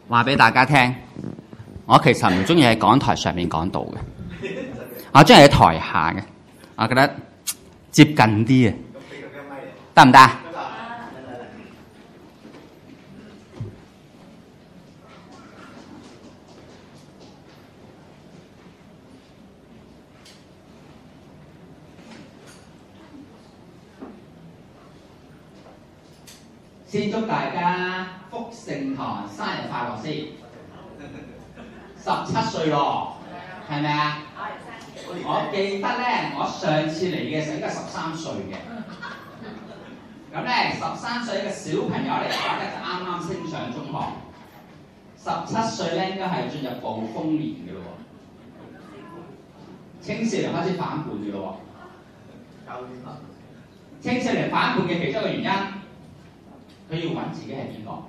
話俾大家聽，我其實唔中意喺講台上面講道嘅，我中意喺台下嘅，我覺得接近啲嘅，得唔得？先祝大家福盛堂生日快樂先，17歲咯，係咪啊？我記得咧，我上次嚟嘅時候應該13歲嘅，咁咧13歲嘅小朋友嚟講咧就啱啱升上中學，17歲咧應該係進入暴風年嘅咯喎，青少年開始反叛嘅咯喎，青少年反叛嘅其中一個原因。佢要揾自己係邊個？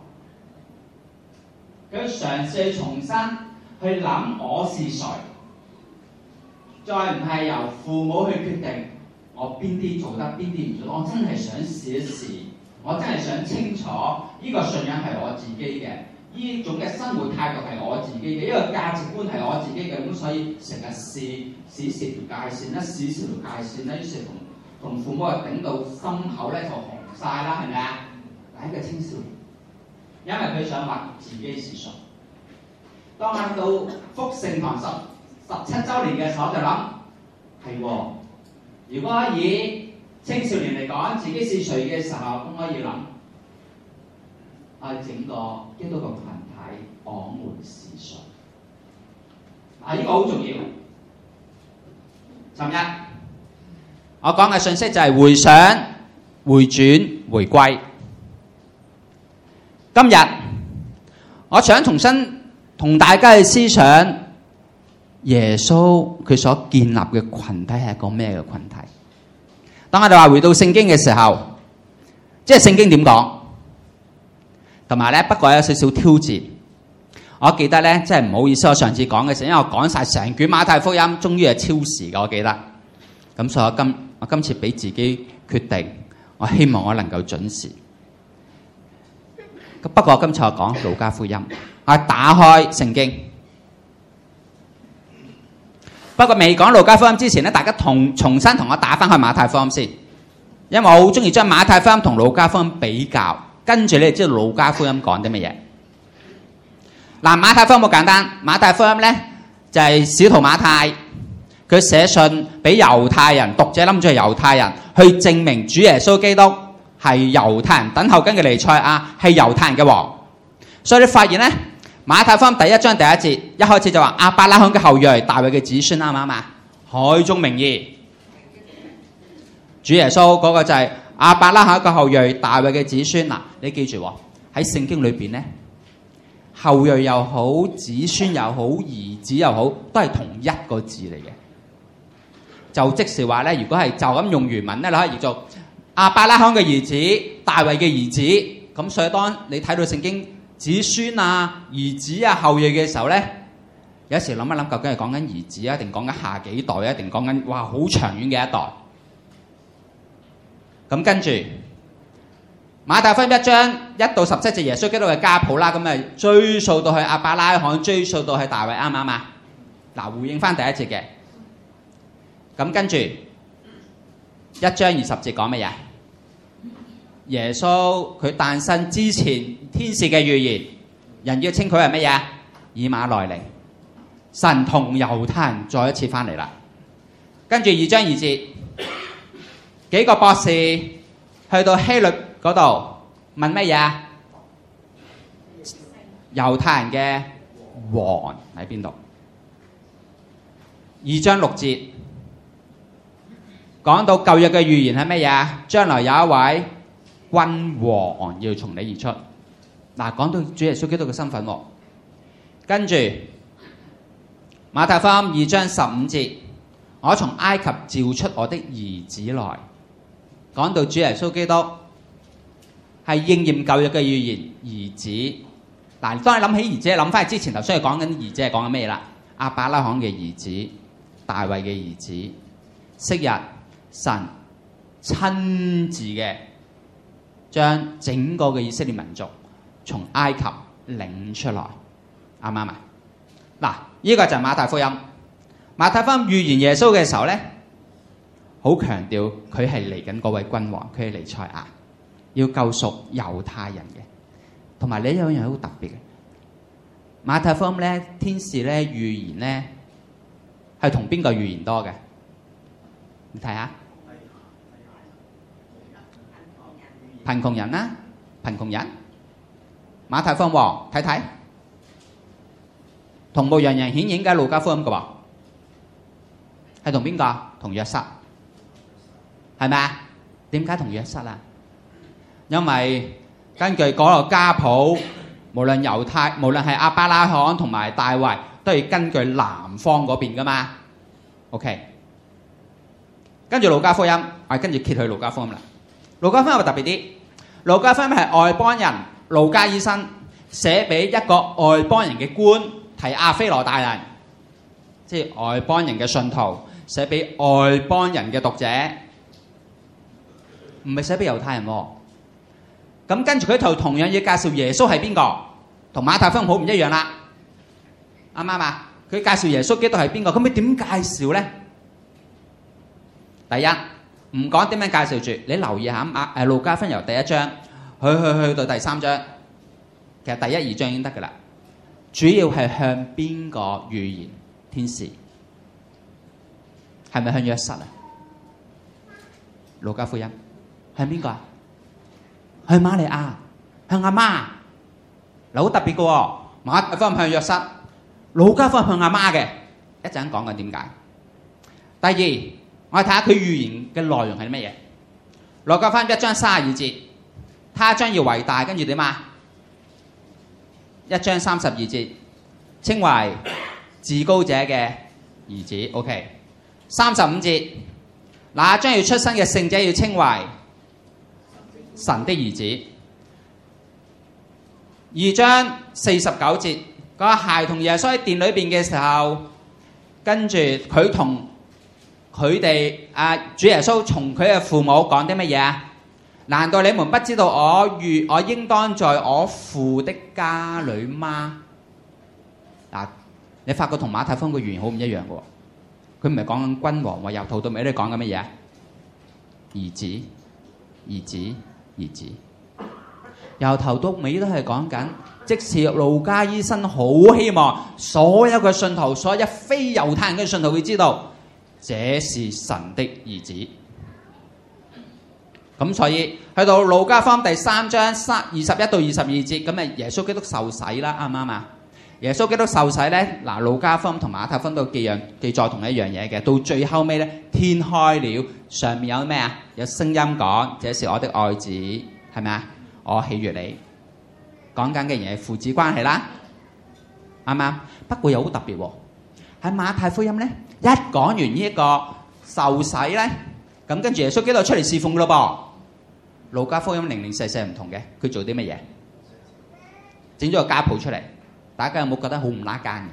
佢嘗試去重新去諗我是誰，再唔係由父母去決定我邊啲做得，邊啲唔做得。我真係想試一試，我真係想清楚呢個信仰係我自己嘅，呢種嘅生活態度係我自己嘅，呢個價值觀係我自己嘅。咁所以成日試條界線啦，試條界線啦，於是同父母頂到心口咧就紅晒啦，係咪啊？第一個青少年，因為佢想話自己是誰。當我到福盛堂17週年嘅時候，我就諗係喎。如果以青少年嚟講，自己是誰嘅時候，咁可以諗整個基督教群體，我們是誰？呢個好重要。尋日我講嘅信息就係回想、回轉、回歸。今日我想重新同大家去思想耶穌佢所建立嘅群體係一個咩嘅群體。當我哋話回到聖經嘅時候，即係聖經點講，同埋咧不過有少少挑戰。我記得咧，真係唔好意思，我上次講嘅時候，因為我講晒成卷馬太福音，終於係超時嘅，我記得。咁所以我今次俾自己決定，我希望我能夠準時。不過今次我講路加福音，我打開聖經。不過未講路加福音之前咧，大家重新同我打翻去馬太福音先，因為我好中意將馬太福音同路加福音比較，跟住你哋知道路加福音講啲乜嘢。嗱，馬太福音好簡單，馬太福音咧就係使徒馬太佢寫信俾猶太人讀者，諗住係猶太人去證明主耶穌基督係猶太人等候緊嘅彌賽亞，係猶太人嘅王。所以你發現咧，馬太福音第1章第1節一開始就話亞伯拉罕嘅後裔，大衛嘅子孫，啱唔啱啊？海中名義，主耶穌嗰個就係亞伯拉罕嘅後裔，大衛嘅子孫。嗱，你記住喺聖經裏邊咧，後裔又好，子孫又好，兒子又好，都係同一個字嚟嘅。就即是話咧，如果係就咁用原文咧，你可以譯做亞伯拉罕嘅兒子，大衛嘅兒子。咁所以當你睇到聖經子孫啊、兒子啊、後裔嘅時候咧，有時諗一諗，究竟係講緊兒子啊，定講緊下幾代啊，定講緊哇好長遠嘅一代。咁跟住馬太福音1章1到17節耶穌基督嘅家譜啦，咁啊追溯到去亞伯拉罕，追溯到去大衛，啱唔啱啊？嗱，回應翻第1節嘅。咁跟住1章20節講乜嘢？耶穌佢誕生之前天使嘅預言，人要稱佢係乜嘢？以馬內利，神同猶太人再一次翻嚟啦。跟住2章2節，幾個博士去到希律嗰度問乜嘢？猶太人嘅王喺邊度？2章6節講到舊約嘅預言係乜嘢？將來有一位君王要從你而出。嗱，講到主耶穌基督嘅身份喎。跟住馬太福音2章15節，我從埃及召出我的兒子來。講到主耶穌基督係應驗舊約嘅預言，兒子。嗱，當你諗起兒子，諗翻去之前頭先講緊兒子係講緊咩啦？亞伯拉罕嘅兒子，大衛嘅兒子。昔日神親自嘅將整個嘅以色列民族從埃及領出來， 啱唔啱啊？嗱，呢個就係馬太福音。馬太福音預言耶穌嘅時候咧，好強調佢係嚟緊嗰位君王，佢係彌賽亞，要救贖猶太人嘅。同埋呢一樣嘢好特別嘅，馬太福音咧，天使咧預言咧係同邊個預言多嘅？你睇下，貧窮人啦，貧窮人。馬太福音喎，睇睇，同牧羊人顯現嘅路加福音嘅喎，係同邊個？同約瑟，係咪啊？點解同約瑟啊？因為根據嗰個家譜，無論猶太，無論係亞伯拉罕同埋大衛，都係根據南方嗰邊噶嘛。OK， 跟住路加福音，我跟住揭去路加福音啦。路加福音特別啲，路加福音係外邦人路加醫生寫俾一個外邦人嘅官提阿非羅大人，即係外邦人嘅信徒寫俾外邦人嘅讀者，唔係寫俾猶太人喎。咁跟住佢同樣要介紹耶穌係邊個，同馬太福音好唔一樣啦，啱唔啱啊？佢介紹耶穌基督係邊個，咁佢點介紹咧？第一，唔講點樣介紹住，你留意下路加福音由第一章去到第三章，其實第一二章已經得㗎啦。主要係向邊個預言？天使係咪向約瑟啊？路加福音向邊個啊？向瑪利亞，向阿媽，嗱好特別嘅喎。馬太福音向約瑟，路加福音向阿媽嘅，一陣講緊點解。第二，我哋睇下佢預言嘅內容係乜嘢。路加福音1章32節，他將要為大，跟住點啊？1章32節，稱為至高者嘅兒子。OK， 35節，那將要出生嘅聖者要稱為神的兒子。2章49節，個孩童耶穌喺殿裏邊嘅時候，跟住佢同佢哋主耶穌從佢嘅父母講啲乜嘢啊？難道你們不知道我應當在我父的家裏嗎？嗱，你發覺同馬太福音嘅預言好唔一樣嘅喎。佢唔係講緊君王喎，由頭到尾都講緊乜嘢？兒子，兒子。兒子，由頭到尾都係講緊，即使路加醫生好希望所有嘅信徒，所有非猶太人嘅信徒會知道，這是神的兒子。咁所以去到路加福音第3章21到22節，咁咪耶穌基督受洗啦，啱唔啱啊？耶穌基督受洗咧，嗱，路加福音同馬太福音都記載同一樣嘢嘅。到最後尾咧，天開了，上面有咩啊？有聲音講：這是我的愛子，係咪啊？我喜悅你。講緊嘅嘢係父子關係啦，啱唔啱？不過又好特別喎，喺馬太福音咧，一講完呢一個受洗咧，咁跟住耶穌基督出嚟侍奉咯噃。路加福音零零舍舍唔同嘅，佢做啲乜嘢？整咗個家譜出嚟。大家有冇覺得好唔拉更嘅？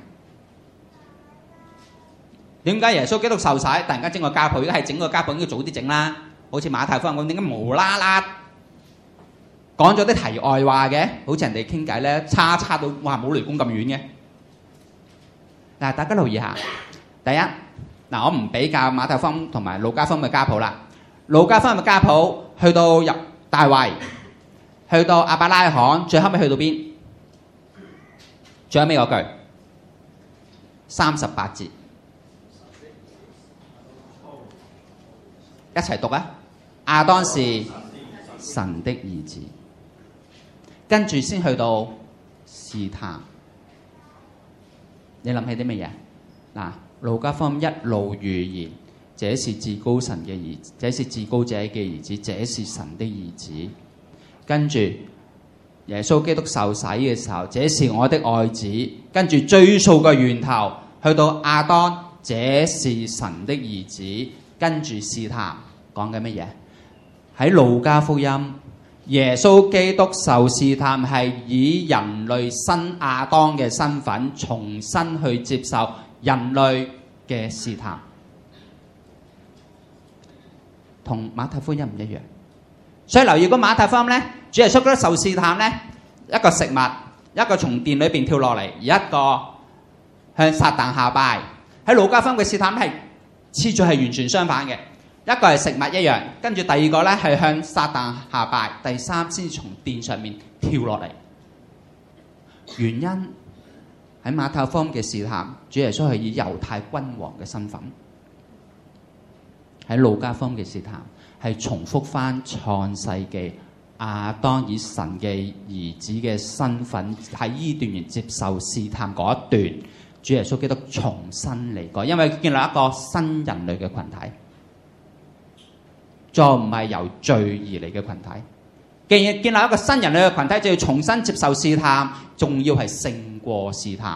點解耶穌基督受洗，突然間整個家譜？如果係整個家譜，應該早啲整啦。好似馬太福音咁，點解無啦啦講咗啲題外話嘅？好似人哋傾偈咧，叉到哇冇雷公咁遠嘅。嗱，大家留意下，第一，嗱，我唔比較馬太福音同埋路加福音嘅家譜啦。路加福音嘅家譜去到入大衛，去到亞伯拉罕，最後尾去到邊？最後尾嗰句38節，一齊讀啊！亞當是神的兒子，跟住先去到試探。你諗起啲乜嘢？嗱，路加福音一路預言，這是至高神嘅兒子，這是至高者嘅兒子，這是神的兒子。跟住耶穌基督受洗嘅時候，這是我的愛子。跟住追溯個源頭，去到亞當，這是神的兒子。跟住試探，講緊乜嘢？喺路加福音，耶穌基督受試探係以人類新亞當嘅身份，重新去接受人類嘅試探，同馬太福音唔一樣。所以留意個馬太福音咧，主耶穌基督受試探咧，一個食物一個從殿裏邊跳落嚟，而一個向撒旦下拜。喺路加福音嘅試探係次序係完全相反嘅，一個係食物一樣，跟住第二個咧係向撒旦下拜，第三先從殿上面跳落嚟。原因喺馬太福音嘅試探，主耶穌係以猶太君王嘅身份；喺路加福音嘅試探係重複翻創世記亞當以神嘅兒子嘅身份喺伊甸園接受試探嗰一段，主耶穌基督重新嚟過，因為建立一個新人類嘅群體，再唔係由罪而嚟嘅群體。既然建立一個新人類嘅群體，就要重新接受試探，仲要係勝過試探。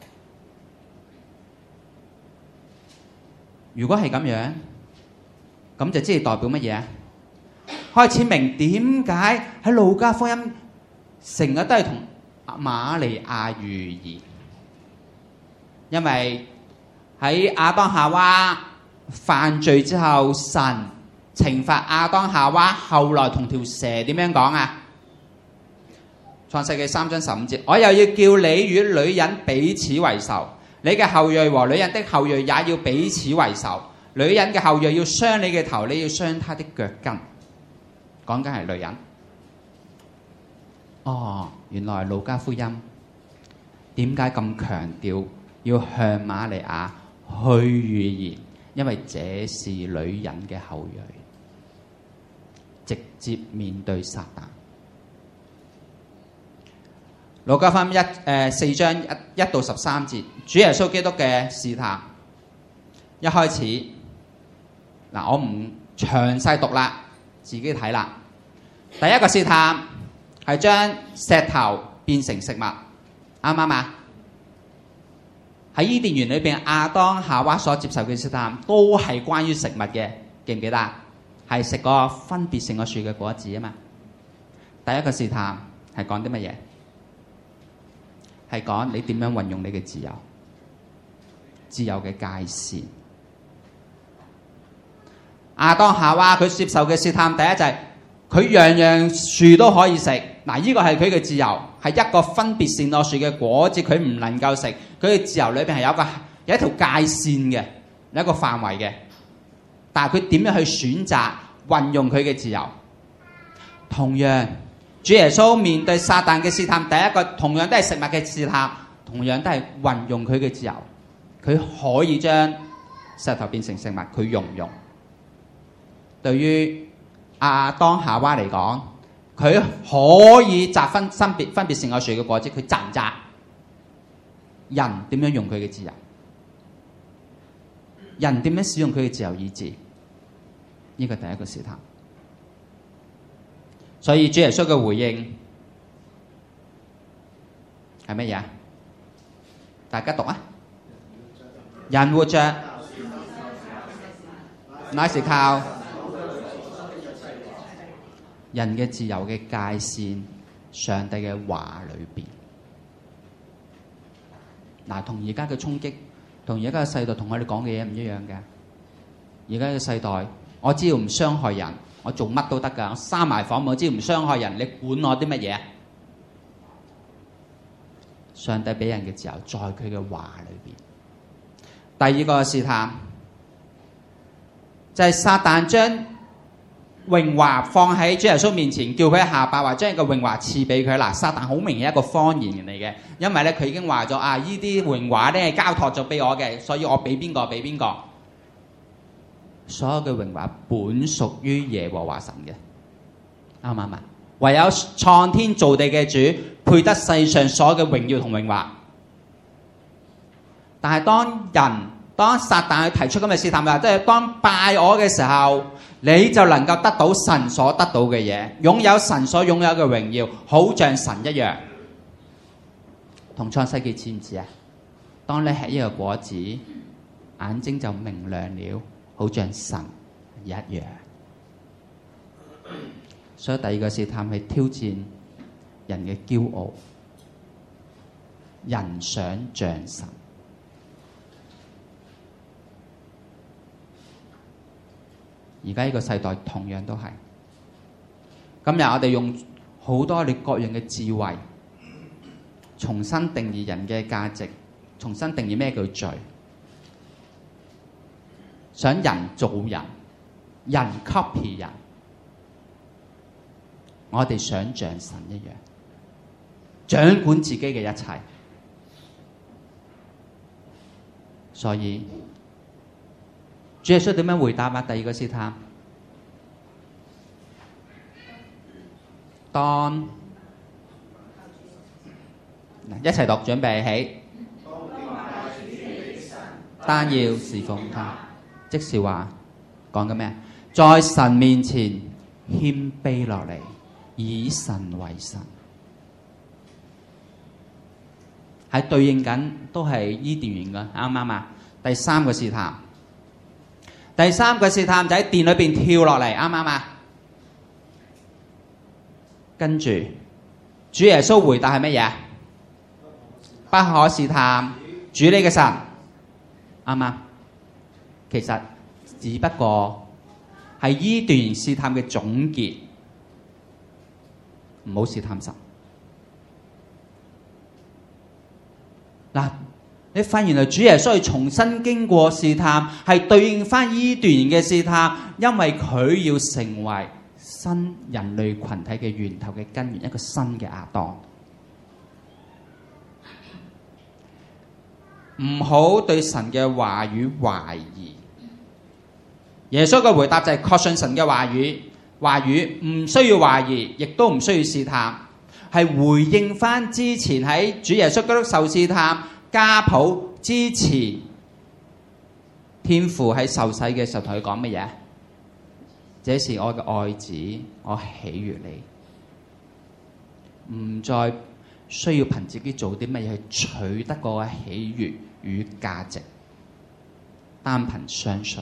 如果係咁樣，咁就即係代表乜嘢？開始明點解喺路加福音成日都係同瑪利亞預言，因為喺亞當夏娃犯罪之後，神懲罰亞當夏娃，後來同條蛇點樣講啊？創世記3章15節，我又要叫你與女人彼此為仇，你嘅後裔和女人的後裔也要彼此為仇。女人嘅後裔要傷你嘅頭，你要傷她的腳跟。講緊係女人。原來路加福音點解咁強調要向瑪利亞去預言？因為這是女人嘅後裔，直接面對撒旦。路加福音4章1到13節，主耶穌基督嘅試探。一開始我唔詳細讀啦，自己睇啦。第一個試探係將石頭變成食物，啱唔啱啊？喺伊甸園裏邊，亞當夏娃所接受嘅試探都係關於食物嘅，記唔記得？係食個分別善惡樹嘅果子啊嘛。第一個試探係講啲乜嘢？係講你點樣運用你嘅自由，自由嘅界線。亞當夏娃佢接受嘅試探，第一就係佢樣樣樹都可以食。呢個係佢嘅自由，係一個分別善惡樹嘅果子，佢唔能夠食。佢嘅自由裏邊係有一條界線嘅，有一個範圍嘅。但係佢點樣去選擇運用佢嘅自由？同樣，主耶穌面對撒旦嘅試探，第一個同樣都係食物嘅試探，同樣都係運用佢嘅自由。佢可以將石頭變成食物，佢用唔用？對於亞當夏娃嚟講，佢可以摘分別善惡樹嘅果子，佢摘唔摘？人點樣用佢嘅自由？人點樣使用佢嘅自由意志？呢個第一個試探。所以主耶穌嘅回應係乜嘢？大家讀啊！人活着乃是靠人嘅自由嘅界線，上帝嘅話裏邊。同而家嘅衝擊，同而家嘅世代同我哋講嘅嘢唔一樣嘅。而家嘅世代，我只要唔傷害人，我做乜都得㗎。我閂埋房門，我只要唔傷害人，你管我啲乜嘢？上帝俾人嘅自由，在佢嘅話裏邊。第二個試探就係撒旦將榮華放喺主耶穌面前，叫佢下拜，話將個榮華賜俾佢。撒旦好明顯一個謊言嚟嘅，因為咧佢已經話咗呢啲榮華咧交託咗俾我嘅，所以我俾邊個俾邊個。所有嘅榮華本屬於耶和華神嘅，啱唔啱啊？唯有創天造地嘅主配得世上所有嘅榮耀同榮華。但係當撒旦去提出咁嘅試探，即係當拜我嘅時候，你就能夠得到神所得到嘅嘢，擁有神所擁有嘅榮耀，好像神一樣。同創世記似唔似啊？當你吃呢個果子，眼睛就明亮了，好像神一樣。所以第二個試探係挑戰人嘅驕傲，人想像神。而家呢個世代同樣都係。今日我哋用好多你各樣嘅智慧， 重新定義人嘅價值，重新定義咩叫罪，想人做人，人 copy 人，我哋想像神一樣，掌管自己嘅一切。所以主耶穌點樣回答啊？第二個試探，當一齊讀，準備起，單要侍奉他，即是話講緊咩？在神面前謙卑落嚟，以神為神，係對應緊都係伊甸園嘅，啱唔啱啊？第三個試探，第三個試探就喺殿裏邊跳落嚟，啱唔啱啊？跟住主耶穌回答係乜嘢？不可試探主你嘅神，啱唔啱？其實只不過係伊甸園試探嘅總結，唔好試探神。嗱，你發現原來主耶穌係重新經過試探，係對應翻伊甸園嘅試探，因為佢要成為新人類群體嘅源頭嘅根源，一個新嘅亞當。唔好對神嘅話語懷疑。耶穌嘅回答就係確信神嘅話語唔需要懷疑，亦都唔需要試探，係回應翻之前喺主耶穌基督受試探家譜之前，天父喺受洗嘅時候同佢講乜嘢？這是我嘅愛子，我喜悅你。唔再需要憑自己做啲乜嘢去取得嗰個喜悅與價值，單憑相信、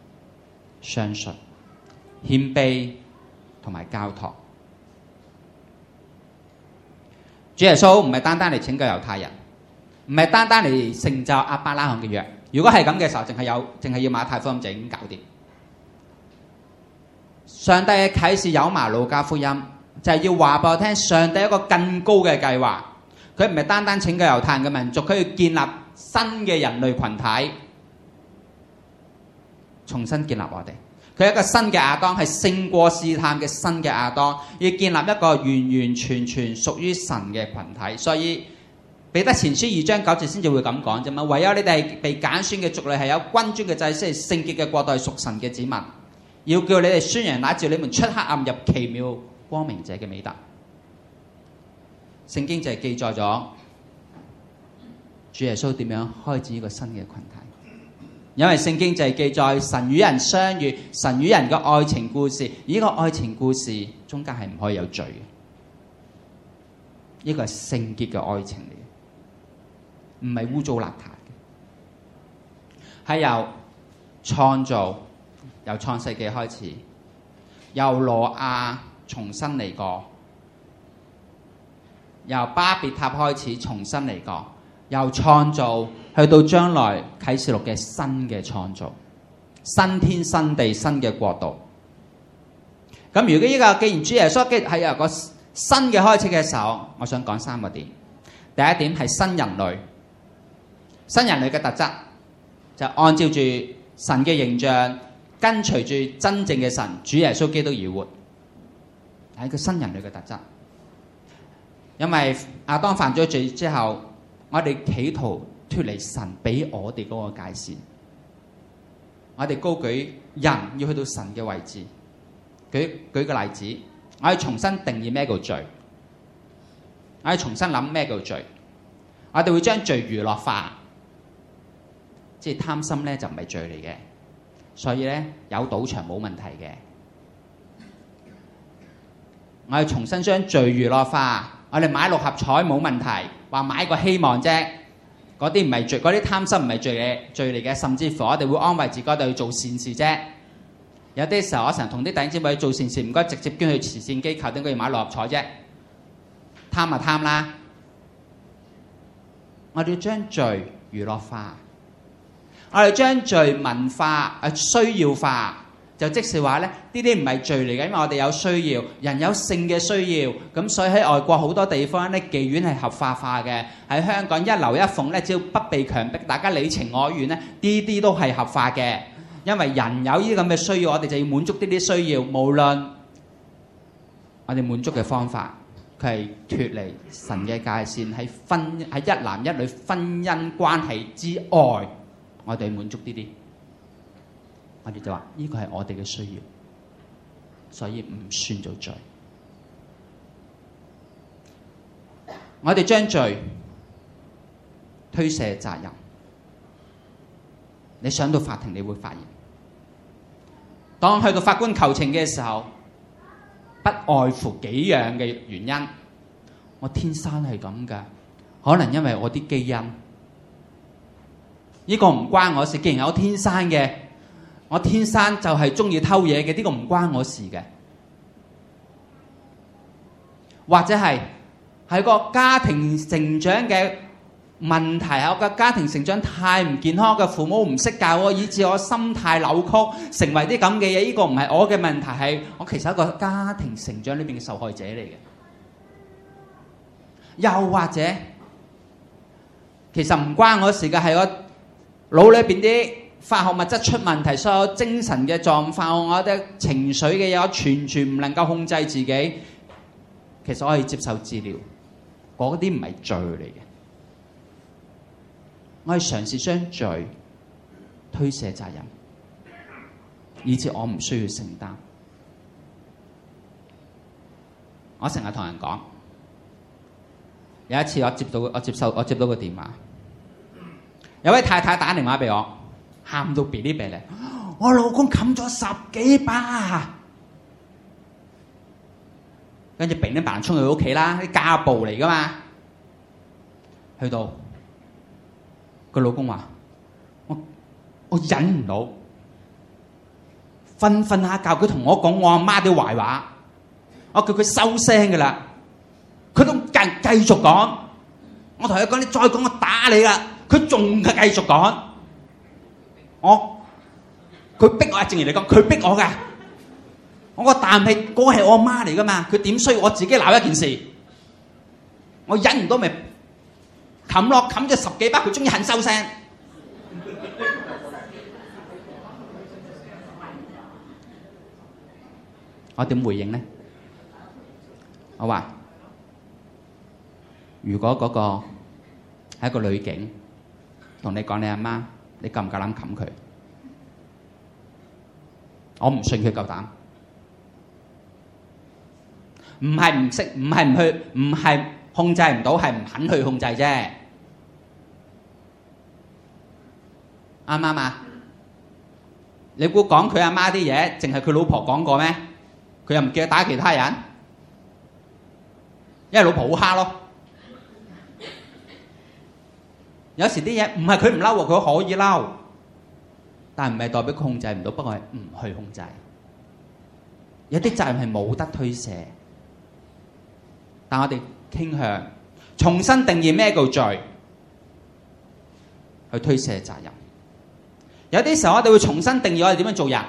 謙卑同埋交託。主耶穌唔係單單嚟拯救猶太人，唔係單單嚟成就亞伯拉罕嘅約。如果係咁嘅時候，淨係要馬太福音就已經搞掂。上帝嘅啟示有埋路加福音，就係要話俾我聽，上帝一個更高嘅計劃。佢唔係單單拯救猶太人嘅民族，佢要建立新嘅人類群體，重新建立我哋。佢係一個新嘅亞當，係勝過試探嘅新嘅亞當，要建立一個完完全全屬於神嘅群體。所以彼得前書2章9節先至會咁講啫嘛。唯有你哋係被揀選嘅族類，係有君尊嘅祭司，係聖潔嘅國度，係屬神嘅子民。要叫你哋宣揚那召你們出黑暗入奇妙光明者嘅美德。聖經就係記載咗主耶穌點樣開始呢個新嘅群體，因為聖經就係記載神與人相遇，神與人嘅愛情故事。而呢個愛情故事中間係唔可以有罪嘅，呢個係聖潔嘅愛情嚟嘅，唔係污糟邋遢嘅，係由創造。由創世記開始，由挪亞重新嚟過，由巴別塔開始重新嚟過，由創造去到將來啟示錄嘅新嘅創造，新天新地新嘅國度。咁如果呢個既然主耶穌係由個新嘅開始嘅時候，我想講3個點。第一點係新人類，新人類嘅特質就按照住神嘅形象，跟隨住真正嘅神主耶穌基督而活，係一個新人類嘅特質。因為亞當犯咗罪之後，我哋企圖脫離神俾我哋嗰個界線，我哋高舉人要去到神嘅位置。舉個例子，我哋重新定義咩叫罪，我哋重新諗咩叫罪。我哋會將罪娛樂化，即係貪心咧就唔係罪嚟嘅。所以咧有賭場冇問題嘅，我哋重新將罪娛樂化，我哋買6合彩冇問題，話買個希望啫，嗰啲唔係罪，嗰啲貪心唔係罪嚟嘅，甚至乎我哋會安慰自己，我哋去做善事啫。有啲時候我成日同啲弟兄姊妹去做善事，唔該直接捐去慈善機構，點解要買6合彩啫？貪就貪啦，我哋要將罪娛樂化。我哋將罪文化需要化， 就即是話咧，呢啲唔係罪嚟嘅，因為我哋有需要，人有性嘅需要，咁所以喺外國好多地方咧，妓院係合法化嘅。喺香港一樓一鳳咧，只要不被強迫，大家你情我願咧，呢啲都係合法嘅。因為人有呢啲咁嘅需要，我哋就要滿足呢啲需要，無論我哋滿足嘅方法，佢係脫離神嘅界線，喺一男一女婚姻關係之外，我哋滿足呢啲。我哋就話呢個係我哋嘅需要，所以唔算做罪。我哋將罪推卸責任，你上到法庭你會發現，當去到法官求情嘅時候，不外乎幾樣嘅原因。我天生係咁㗎，可能因為我啲基因，呢個唔關我事。既然我天生嘅，我天生就係中意偷嘢嘅，呢個唔關我事嘅。或者係個家庭成長嘅問題，我嘅家庭成長太唔健康，嘅父母唔識教我，以致我心態扭曲，成為啲咁嘅嘢。呢個唔係我嘅問題，係我其實係一個家庭成長裏邊嘅受害者嚟嘅。又或者其實唔關我事嘅，係我腦裏邊啲化學物質出問題，所有精神嘅狀況，我嘅情緒嘅嘢，我全唔能夠控制自己。其實我可以接受治療，嗰啲唔係罪嚟嘅。我係嘗試將罪推卸責任，以致我唔需要承擔。我成日同人講，有一次我接到個電話，有位太太打電話俾我，喊到鼻哩鼻咧，我老公冚咗10幾巴，跟住砰一砰衝去佢屋企啦，啲家暴嚟噶嘛。去到個老公話：我忍唔到，瞓下覺佢同我講我阿媽啲壞話，我叫佢收聲噶啦，佢都繼續講。我同佢講：你再講我打你啦！佢仲係繼續講。佢逼我，正如你講，佢逼我噶。我個但係嗰個係我阿媽嚟噶嘛，佢點需要我自己鬧一件事？我忍唔到咪冚咗10幾巴，佢終於肯收聲。我點回應呢？我話：如果嗰個係一個女警同你講你阿媽，你夠唔夠膽冚佢？我唔信佢夠膽。唔係唔識，唔係唔去，唔係控制唔到，係唔肯去控制啫。啱唔啱啊？你估講佢阿媽啲嘢，淨係佢老婆講過咩？佢又唔記得打其他人，因為老婆好蝦咯。有時啲嘢唔係佢唔嬲喎，佢可以嬲，但係唔係代表佢控制唔到，不過係唔去控制。有啲責任係冇得推卸，但我哋傾向重新定義咩叫罪，去推卸責任。有啲時候我哋會重新定義我哋點樣做人，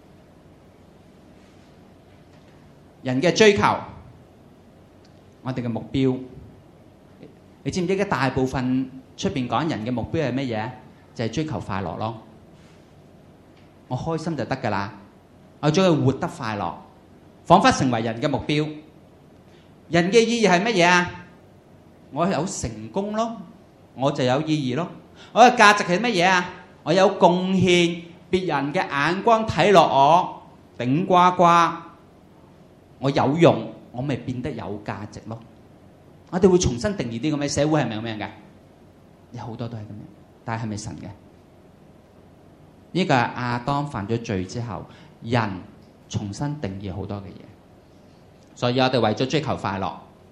人嘅追求，我哋嘅目標。你知唔知而家大部分出邊講人嘅目標係乜嘢？就係追求快樂咯。我開心就得㗎啦，我將佢活得快樂，彷彿成為人嘅目標。人嘅意義係乜嘢啊？我有成功咯，我就有意義咯。我嘅價值係乜嘢啊？我有貢獻，別人嘅眼光睇落我頂呱呱，我有用，我咪變得有價值咯。我哋會重新定義啲咁嘅社會係咪咁樣嘅？有好多都係咁樣，但係係咪神嘅？呢個係亞當犯咗罪之後，人重新定義好多嘅嘢。所以我哋為咗追求快樂，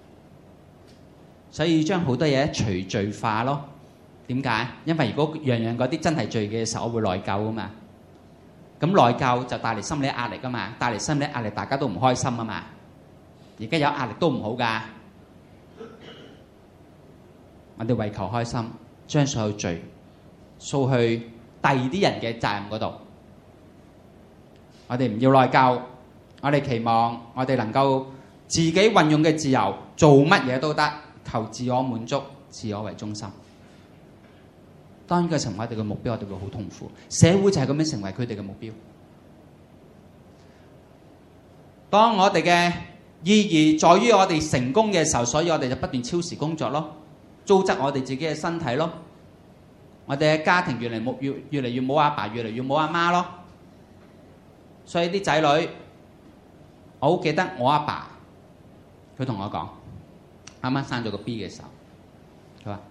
所以要將好多嘢除罪化咯。點解？因為如果樣樣嗰啲真係罪嘅時候，我會內疚啊嘛。咁內疚就帶嚟心理壓力啊嘛，帶嚟心理壓力大家都唔開心啊嘛。而家有壓力都唔好㗎。我哋為求開心，將所有罪掃去第二啲人嘅責任嗰度。 我哋唔要內疚，我哋期望我哋能夠自己運用嘅自由，做乜嘢都得，求自我滿足，自我為中心。當然佢成為我哋嘅目標，我哋會好痛苦。社會就係咁樣成為佢哋嘅目標。當我哋嘅意義在於我哋成功嘅時候，所以我哋就不斷超時工作咯，糟質我哋自己嘅身體咯。我哋嘅家庭越嚟越冇阿爸，越嚟越冇阿媽咯。所以啲仔女，我好記得我阿爸，佢同我講，啱啱生咗個 B 嘅時候，佢話：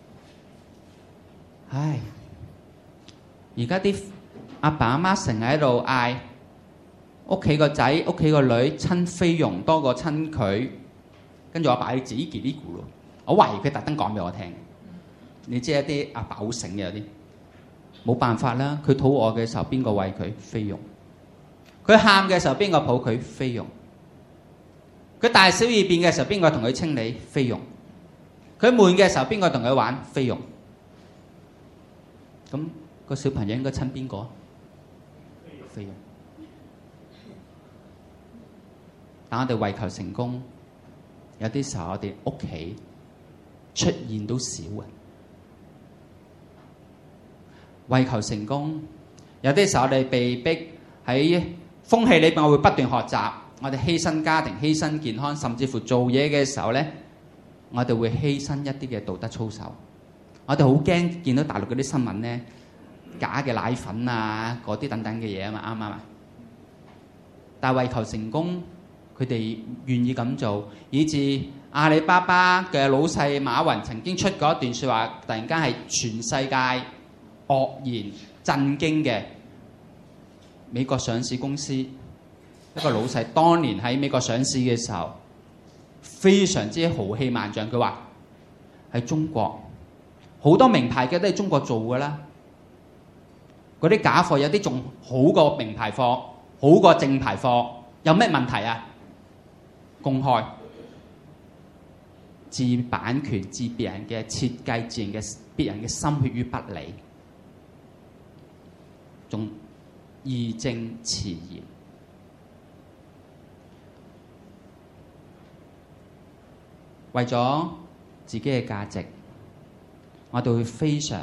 唉，而家啲阿爸阿媽成日喺度嗌屋企個仔、屋企個女親菲傭多過親佢，跟住我阿爸自己嘰哩咕嚕，我懷疑佢特登講俾我聽。你知一啲阿爸好醒嘅，有啲冇辦法啦。佢肚餓嘅時候，邊個餵佢？菲傭。佢喊嘅時候，邊個抱佢？菲傭。佢大小二便嘅時候，邊個同佢清理？菲傭。佢悶嘅時候，邊個同佢玩？菲傭。咁個小朋友應該親邊個？菲傭。但我哋為求成功，有啲時候我哋屋企出現都少啊。為求成功，有啲時候我哋被逼喺風氣裏邊，我會不斷學習。我哋犧牲家庭、犧牲健康，甚至乎做嘢嘅時候呢，我哋會犧牲一啲嘅道德操守。我哋好驚見到大陸嗰啲新聞呢，假嘅奶粉啊，嗰啲等等嘅嘢啊嘛，啱唔啱啊？但係為求成功，佢哋願意咁做，以致阿里巴巴嘅老細馬雲曾經出過一段説話，突然間係全世界愕然震驚嘅。美國上市公司一個老細，當年喺美國上市嘅時候，非常之豪氣萬丈。佢話喺中國好多名牌嘅都係中國做㗎啦，嗰啲假貨有啲仲好過名牌貨，好過正牌貨，有咩問題啊？公開置版權、置別人嘅設計、置別人嘅心血於不理，仲義正辭嚴。為咗自己嘅價值，我哋會非常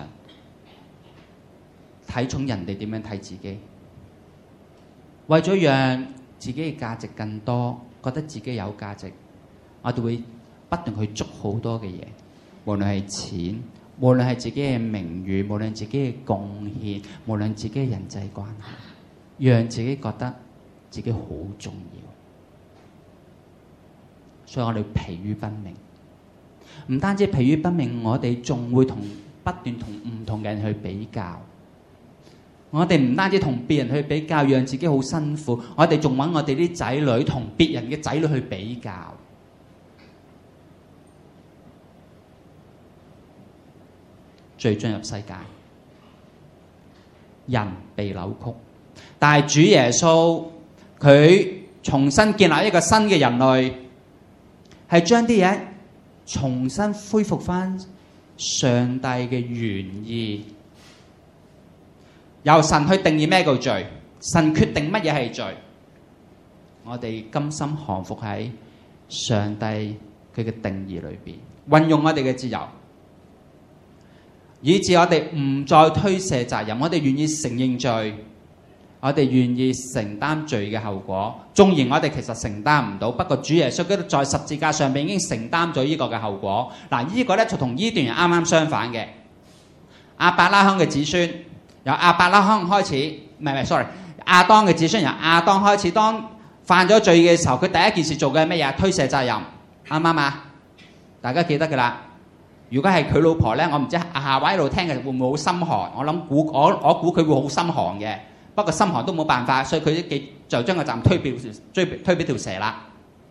睇重人哋點樣睇自己。為咗讓自己嘅價值更多，覺得自己有價值，我哋會不斷去捉好多嘅嘢，無論係錢，無論係自己嘅名譽，無論自己嘅貢獻，無論自己嘅人際關係，讓自己覺得自己好重要。所以我哋疲於奔命，唔單止疲於奔命，我哋仲會不斷同唔同嘅人去比較。我哋唔單止同別人去比較，讓自己好辛苦，我哋仲揾我哋啲仔女同別人嘅仔女去比較。罪進入世界，人被扭曲，但係主耶穌佢重新建立一個新嘅人類，係將啲嘢重新恢復返上帝嘅原意。由神去定義咩叫罪，神決定乜嘢係罪，我哋甘心降服喺上帝佢嘅定義裏邊，運用我哋嘅自由，以致我哋唔再推卸責任，我哋願意承認罪，我哋願意承擔罪嘅後果。縱然我哋其實承擔唔到，不過主耶穌基督在十字架上面已經承擔咗呢個嘅後果。嗱，呢個咧就同呢段啱啱相反嘅。亞伯拉罕嘅子孫由亞伯拉罕開始，亞當嘅子孫由亞當開始，當犯咗罪嘅時候，佢第一件事做嘅係乜嘢？推卸責任，啱唔啱啊？大家記得㗎啦。如果係佢老婆咧，我唔知夏娃喺度聽嘅會唔會好心寒？我估佢會好心寒嘅。不過心寒都冇辦法，所以佢就將個責任推俾條蛇啦。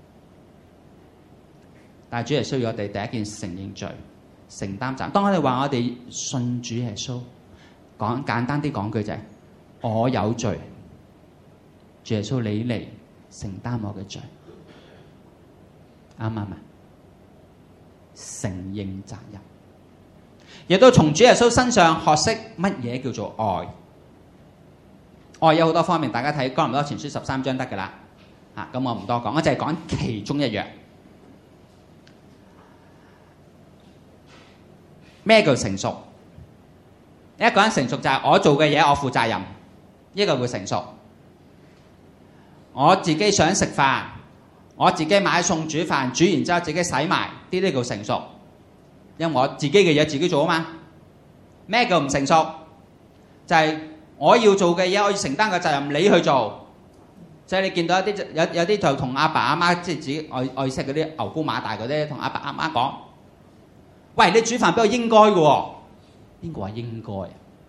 但係主耶穌要我哋第一件事承認罪，承擔責任。當我哋話我哋信主耶穌，簡單啲講句就係我有罪，主耶穌你嚟承擔我嘅罪，啱唔啱啊？承認責任，亦都從主耶穌身上學識乜嘢叫做愛。 愛有好多方面，大家睇哥林多前書13章得㗎啦。咁我唔多講，我就係講其中一樣。咩叫成熟？一個人成熟就係我做嘅嘢我負責任，呢個叫成熟。我自己想食飯，我自己買餸煮飯，煮完之後自己洗埋，呢啲叫成熟。因為我自己嘅嘢自己做啊嘛。咩叫唔成熟？就係我要做嘅嘢，我要承擔嘅責任，你去做。即係你見到有啲就同阿爸阿媽，即係自己愛惜嗰啲牛高馬大嗰啲，同阿爸阿媽講：喂，你煮飯俾我應該嘅喎。邊個話應該啊？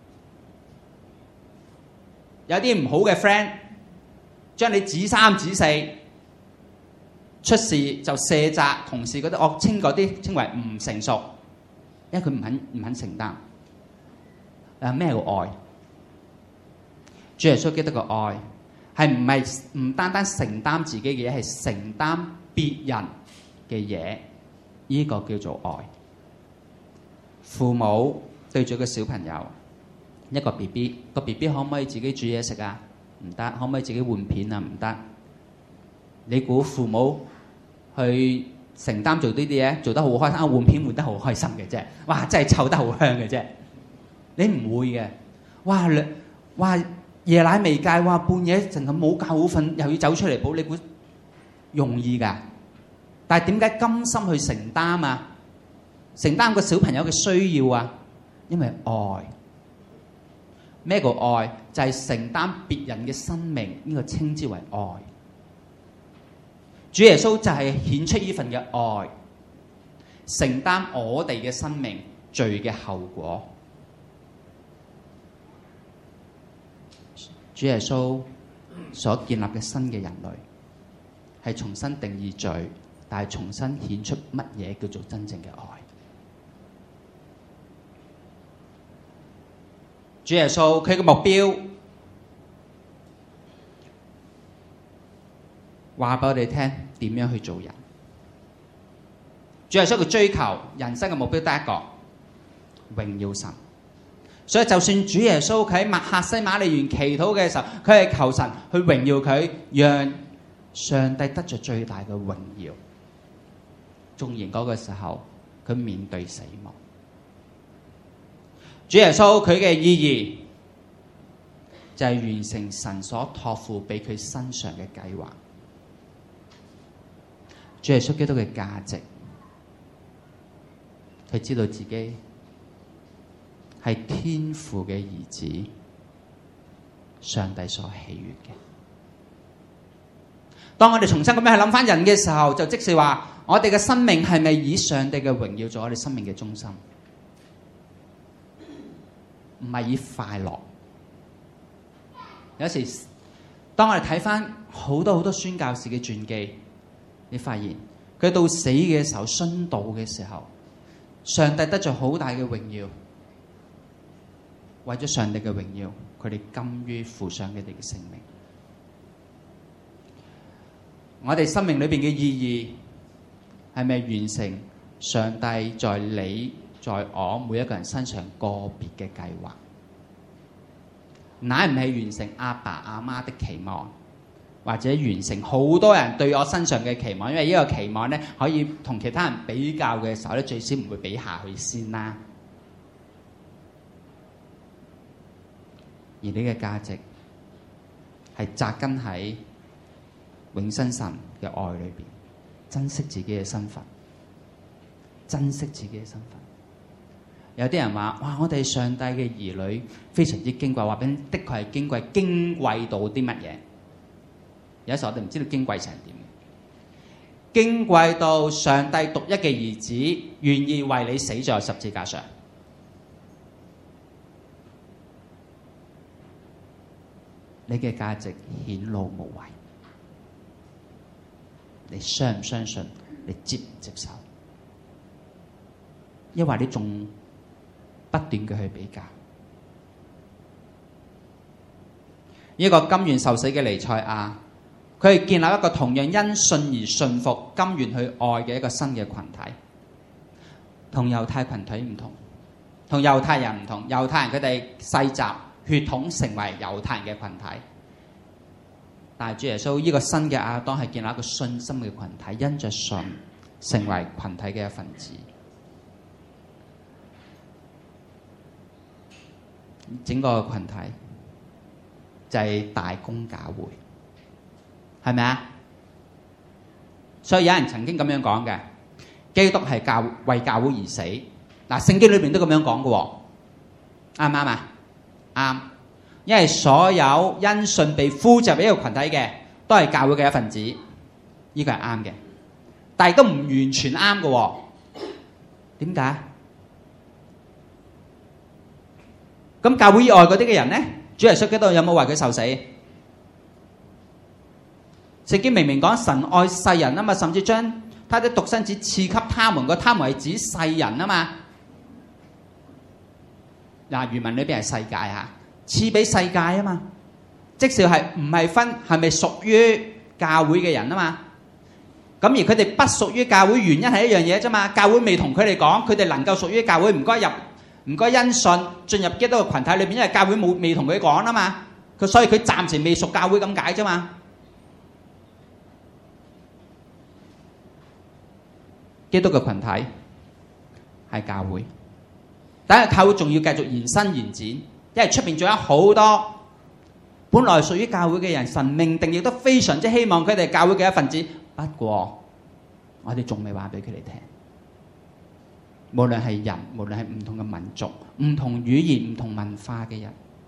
有啲唔好嘅 friend 將你指三指四，出事就卸責，同事嗰啲我稱嗰啲稱為唔成熟，因為佢唔肯承擔。咩叫愛？主耶穌基督嘅愛係唔單單承擔自己嘅嘢，係承擔別人嘅嘢，呢個叫做愛。父母對住個小朋友，一個 BB， 個 BB 可唔可以自己煮嘢食啊？唔得。可唔可以自己換片啊？唔得。你估父母去承擔做呢啲嘢，做得好開心，換片換得好開心嘅啫。哇！真係湊得好香嘅啫。你唔會嘅。哇！夜奶未戒，哇！半夜成日冇覺好瞓，又要走出嚟補，你估容易㗎？但係點解甘心去承擔啊？承擔個小朋友嘅需要啊？因為愛。咩叫愛？就係承擔別人嘅生命，呢個稱之為愛。主耶穌就係顯出呢份嘅愛，承擔我哋嘅生命罪嘅後果。主耶穌所建立嘅新嘅人類，係重新定義罪，但係重新顯出乜嘢叫做真正嘅愛。主耶穌佢嘅目標話俾我哋聽點樣去做人。主耶穌佢追求人生嘅目標得一個，榮耀神。所以就算主耶穌佢喺麥客西馬尼園祈禱嘅時候，佢係求神去榮耀佢，讓上帝得着最大嘅榮耀。縱然嗰個時候佢面對死亡，主耶穌佢嘅意義就係完成神所託付俾佢身上嘅計劃。主耶穌基督嘅價值，佢知道自己係天父嘅兒子，上帝所喜悅嘅。當我哋重新咁樣去諗翻人嘅時候，就即是話我哋嘅生命係咪以上帝嘅榮耀做我哋生命嘅中心？唔係以快樂。有時當我哋睇翻好多宣教士嘅傳記，你發現佢到死嘅時候，殉道嘅時候，上帝得咗好大嘅榮耀。為咗上帝嘅榮耀，佢哋甘於付上佢哋嘅性命。我哋生命裏邊嘅意義係咪完成上帝在你在我每一個人身上個別嘅計劃？乃唔係完成阿爸阿媽的期望，或者完成好多人對我身上嘅期望？因為呢個期望咧，可以同其他人比較嘅時候咧，最少唔會比下去先啦。而你嘅價值係扎根喺永生神嘅愛裏邊，珍惜自己嘅身份，珍惜自己嘅身份。有啲人話：哇！我哋上帝嘅兒女非常之矜貴，話俾你的確係矜貴，矜貴到啲乜嘢？有時候我哋唔知道矜貴成點，矜貴到上帝獨一嘅兒子願意為你死在十字架上。你嘅價值顯露無遺，你相唔相信？你接唔接受？抑或你仲不斷嘅去比較？呢個甘願受死嘅彌賽亞，佢係建立一個同樣因信而信服、甘願去愛嘅一個新嘅群體，同猶太群體唔同，同猶太人唔同。猶太人佢哋世襲血血統成為猶太人嘅群體。但係主耶穌呢個新嘅亞當係建立一個信心嘅群體，因着信成為群體嘅一份子。整個群體就係大公教會，係咪啊？所以有人曾經咁樣講嘅，基督係為教會而死。嗱，聖經裏邊都咁樣講嘅喎，啱唔啱啊？啱，因為所有因信被呼召入呢個群體嘅，都係教會嘅一份子，呢個係啱嘅。但係都唔完全啱嘅喎，點解？咁教會以外嗰啲嘅人咧，主耶穌基督有冇為佢受死？聖經明明講神愛世人啊嘛，甚至將他的獨生子賜給他們，個他們係指世人啊嘛。嗱，原文裏邊係世界嚇，賜俾世界啊嘛，即係唔係分係咪屬於教會嘅人啊嘛。咁而佢哋不屬於教會，原因係一樣嘢啫嘛。教會未同佢哋講，佢哋能夠屬於教會，唔該因信進入基督嘅群體裏邊，因為教會未同佢講啊嘛。所以佢暫時未屬教會咁解啫嘛。基督嘅群體係教會，但係教會仲要繼續延伸延展，因為出邊仲有好多本來屬於教會嘅人，神命定亦都非常之希望佢哋教會嘅一份子。不過我哋仲未話俾佢哋聽，無論係人，無論係唔同嘅民族、唔同語言、唔同文化嘅人，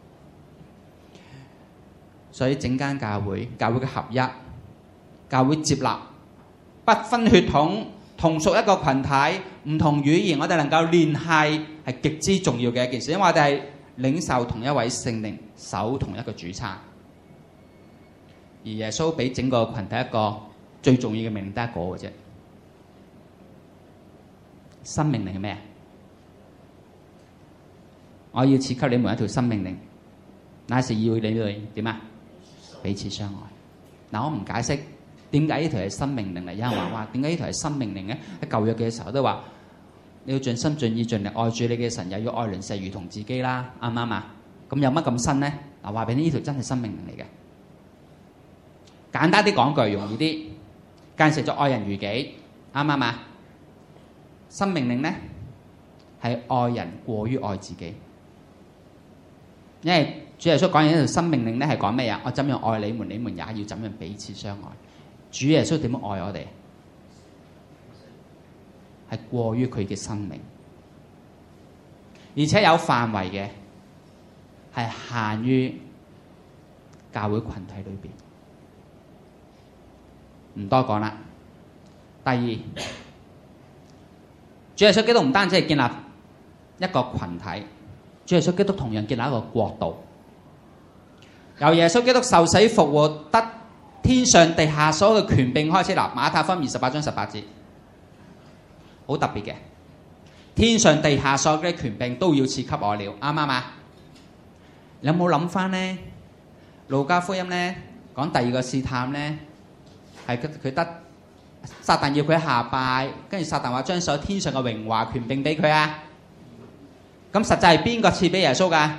所以整間教會嘅合一，教會接納不分血統，同屬一個群體，唔同語言，我哋能夠聯繫係極之重要嘅一件事，因為我哋係領受同一位聖靈，守同一個主餐。而耶穌俾整個群體一個最重要嘅命令，得一個嘅啫。新命令係咩啊？我要賜給你們一條新命令，那是要你哋點啊？彼此相愛。嗱，我唔解釋點解呢條係新命令嚟。有人話點解呢條係新命令咧？喺舊約嘅時候都話你要盡心盡意盡力愛主你嘅神，又要愛鄰舍如同自己啦，啱唔啱啊？咁有乜咁新咧？嗱，話俾你，呢條真係新命令嚟嘅。簡單啲講句，容易啲，間食咗愛人如己，啱唔啱啊？新命令咧係愛人過於愛自己，因為主耶穌講完呢條新命令咧係講咩啊？我怎樣愛你們，你們也要怎樣彼此相愛。主耶穌點樣愛我哋？係過於佢嘅生命，而且有範圍嘅，係限於教會群體裏邊。唔多講啦。第二，主耶穌基督唔單止係建立一個群體，主耶穌基督同樣建立一個國度。由耶穌基督受死復活，得天上地下所有嘅權柄開始。嗱，馬太福音28章18節，好特別嘅，天上地下所有嘅權柄都要賜給我了，啱唔啱啊？你有冇諗翻呢？路加福音呢講第二個試探呢，係佢得撒旦要佢下拜，跟住撒旦話將所有天上嘅榮華權柄俾佢啊。咁實際係邊個賜俾耶穌㗎？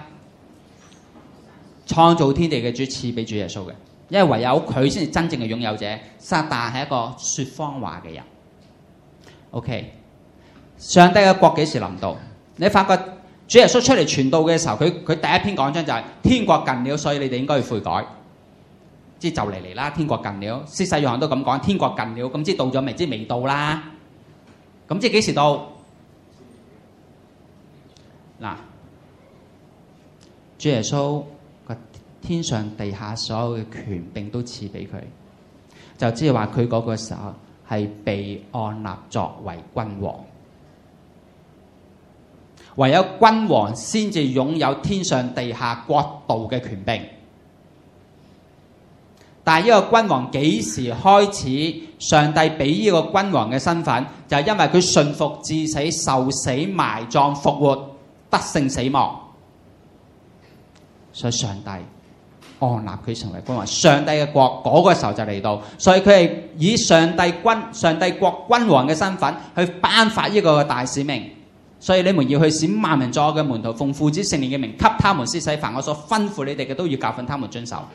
創造天地嘅主賜俾主耶穌嘅，因為唯有佢先係真正嘅擁有者。撒旦係一個説謊話嘅人。OK， 上帝嘅國幾時臨到？你發覺主耶穌出嚟傳道嘅時候，佢第一篇講章就係天國近了，所以你哋應該要悔改。即係就嚟啦，天國近了。施洗約翰都咁講，天國近了，咁即係到咗未？即係未到啦。咁即係幾時到？嗱，主耶穌個天上地下所有嘅權柄都賜俾佢，就即係話佢嗰個時候係被按立作為君王，唯有君王先至擁有天上地下國度嘅權柄。但係呢個君王幾時開始？上帝俾呢個君王嘅身份，就係因為佢順服至死、受死、埋葬、復活、得勝死亡，所以上帝按立佢成為君王。上帝嘅國嗰個時候就嚟到，所以佢係以上帝國君王嘅身份去頒發呢個大使命。 所以你們要去使萬民作我嘅門徒，奉父子聖靈嘅名給他們施洗，凡我所吩咐你哋嘅都要教訓他們遵守。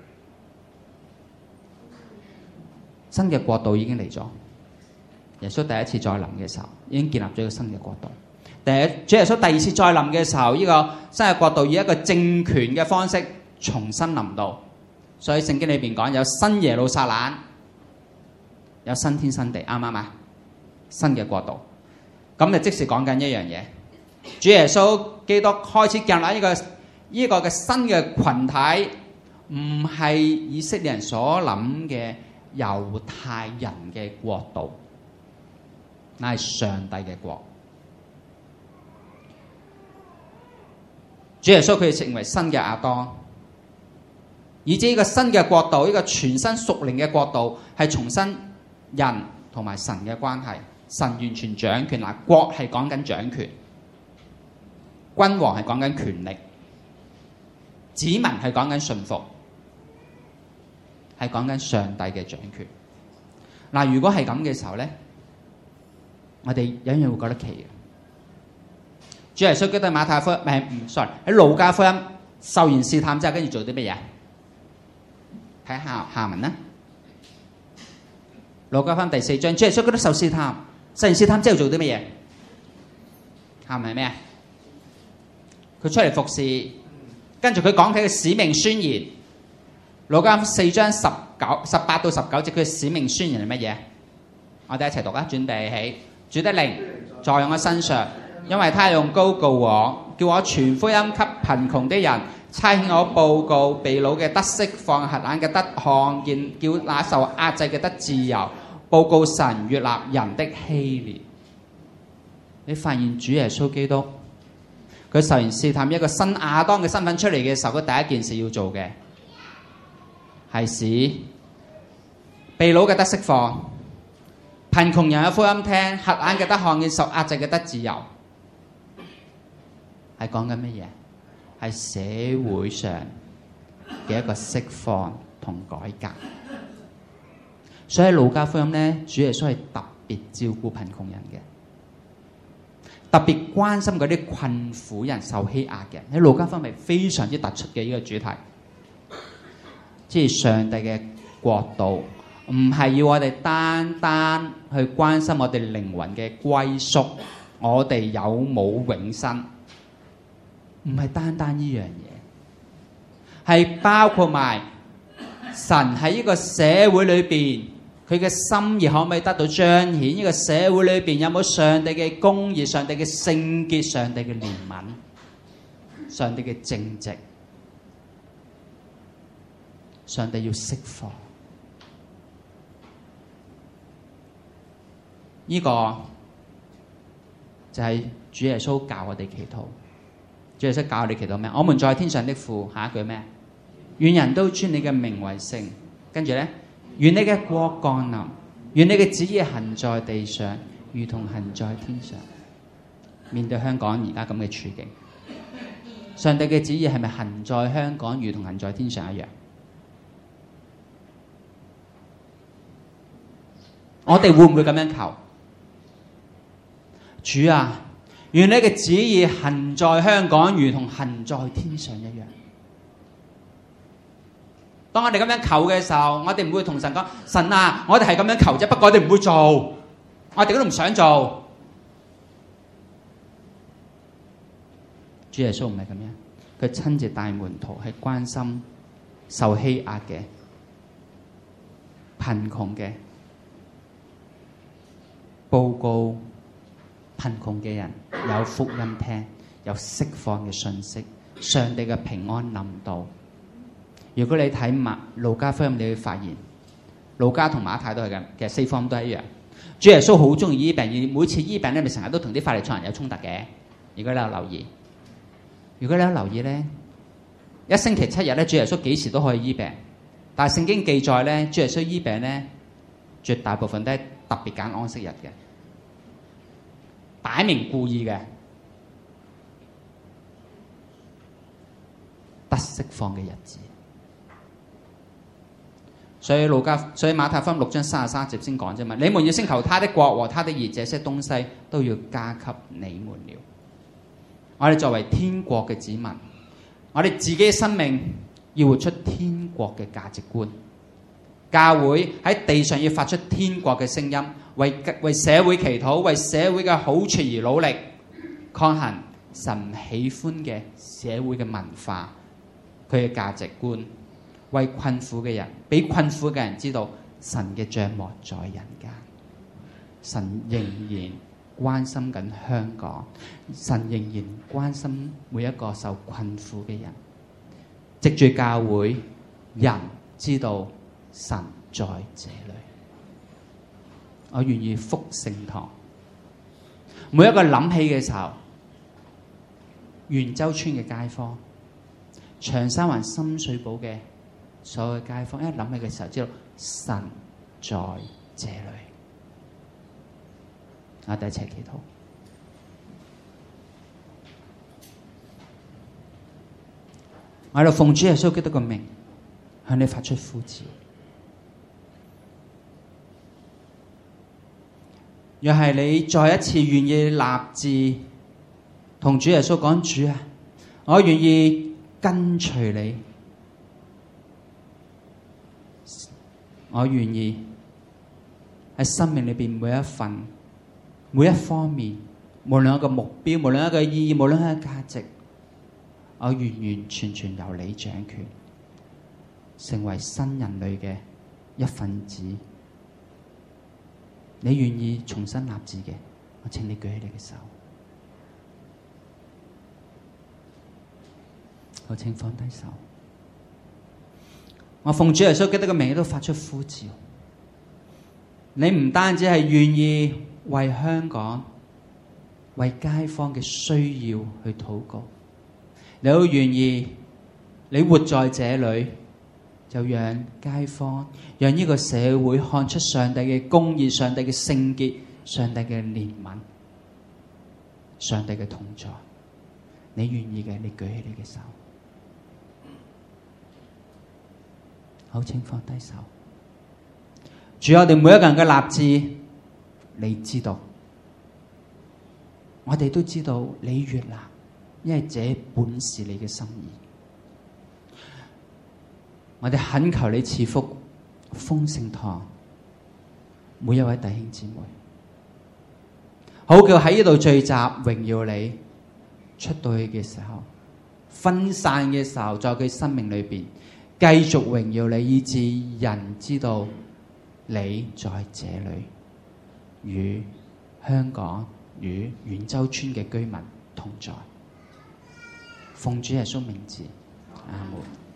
新嘅國度已經嚟咗，耶穌第一次再臨嘅時候已經建立咗一個新嘅國度。主耶穌第二次再臨嘅時候，呢個新嘅國度以一個政權嘅方式重新臨到。所以聖經裏邊講有新耶路撒冷，有新天新地，啱唔啱啊？新嘅國度，咁就即是講緊一樣嘢，主耶穌基督開始建立呢個嘅新嘅群體，唔係以色列人所諗嘅猶太人嘅國度，乃係上帝嘅國。主耶穌佢成為新嘅亞當，以至呢個新嘅國度，呢個全新屬靈嘅國度，係重新人同埋神嘅關係。神完全掌權，嗱，國係講緊掌權，君王係講緊權力，子民係講緊順服，係講緊上帝嘅掌權。嗱，如果係咁嘅時候咧，我哋有樣嘢會覺得奇嘅。主耶穌基督馬太福音喺路加福音受完試探之後，跟住做啲乜嘢？睇下文啦。路加福音第4章，主耶穌基督受試探，受完試探之後做啲乜嘢？下文係咩啊？佢出嚟服侍，跟住佢講佢嘅使命宣言。路加4章18到19節，佢嘅使命宣言係乜嘢？我哋一齊讀啊！準備起，主的靈在我身上，因為他用膏膏我，叫我傳福音給貧窮的人，差遣我報告被擄嘅得釋放，瞎眼嘅得看見，叫那受壓制嘅得自由，報告神悅納人的禧年。你發現主耶穌基督佢受完試探，一個新亞當嘅身份出嚟嘅時候，佢第一件事要做嘅係使被擄嘅得釋放，貧窮人有福音聽，瞎眼嘅得看見，受壓制嘅得自由。係講緊乜嘢？係社會上嘅一個釋放同改革。所以喺路加福音咧，主耶穌係特別照顧貧窮人嘅，特別關心嗰啲困苦人、受欺壓嘅。喺路加福音係非常之突出嘅呢個主題，即係上帝嘅國度，唔係要我哋單單去關心我哋靈魂嘅歸宿，我哋有冇永生。唔係單單呢樣嘢，係包括埋神喺呢個社會裏邊，佢嘅心意可唔可以得到彰顯？呢個社會裏邊有冇上帝嘅公義、上帝嘅聖潔、上帝嘅憐憫、上帝嘅正直？上帝要釋放呢個就係主耶穌教我哋祈禱。主耶穌教我哋祈禱咩？我們在天上的父，下一句咩？願人都尊你嘅名為聖。跟住咧，願你嘅國降臨，願你嘅旨意行在地上，如同行在天上。面對香港而家咁嘅處境，上帝嘅旨意係咪行在香港，如同行在天上一樣？我哋會唔會咁樣求？主啊，願你嘅旨意行在香港，如同行在天上一樣。當我哋咁樣求嘅時候，我哋唔會同神講：神啊，我哋係咁樣求啫，不過我哋唔會做，我哋都唔想做。主耶穌唔係咁樣，佢親自帶門徒係關心受欺壓嘅、貧窮嘅，報告貧窮嘅人有福音聽，有釋放嘅信息，上帝嘅平安臨到。如果你睇路加福音，你會發現路加同馬太都係咁，其實四福音都係一樣。主耶穌好中意醫病，而每次醫病咧，咪成日都同啲法利賽人有衝突嘅。如果你有留意咧，一星期7日咧，主耶穌幾時都可以醫病，但係聖經記載咧，主耶穌醫病咧，絕大部分都係特別揀安息日嘅，擺明故意嘅，得釋放嘅日子。 所以馬太福音6章33節先講啫嘛。你們要先求他的國和他的義，這些東西都要加給你們了。我哋作為天國嘅子民，我哋自己嘅生命要活出天國嘅價值觀。教會喺地上要發出天國嘅聲音，為社會祈禱，為社會嘅好處而努力，抗衡神喜歡嘅社會嘅文化，佢嘅價值觀，為困苦嘅人，俾困苦嘅人知道神嘅帳幕在人間，神仍然關心緊香港，神仍然關心每一個受困苦嘅人。藉住教會，人知道神在這裏。我願意福聖堂，每一個諗起嘅時候，元洲村嘅街坊，長沙灣深水埗嘅所有嘅街坊，一諗起嘅時候，知道神在這裏。我哋一齊祈禱。我喺度奉主耶穌基督嘅名，向你發出呼召。若係你再一次願意立志同主耶穌講，主啊，我願意跟隨你，我願意喺生命裏邊每一方面，無論一個目標，無論一個意義，無論一個價值，我完完全全由你掌權，成為新人類嘅一份子。你願意重新立志嘅，我請你舉起你嘅手。我請放低手。我奉主耶穌基督嘅名都發出呼召。你唔單止係願意為香港、為街坊嘅需要去禱告，你都願意，你活在這裏，就讓街坊、讓呢個社會看出上帝嘅公義、上帝嘅聖潔、上帝嘅憐憫、上帝嘅同在。你願意嘅，你舉起你嘅手。好，請放低手。主，我哋每一個人嘅立志，你知道，我哋都知道你悅納，因為這本是你嘅心意。我哋懇求你賜福豐盛堂每一位弟兄姊妹，好叫喺呢度聚集榮耀你，出到去嘅時候，分散嘅時候，在佢生命裏邊繼續榮耀你，以致人知道你在這裏與香港與元洲村嘅居民同在。奉主耶穌名字，阿門。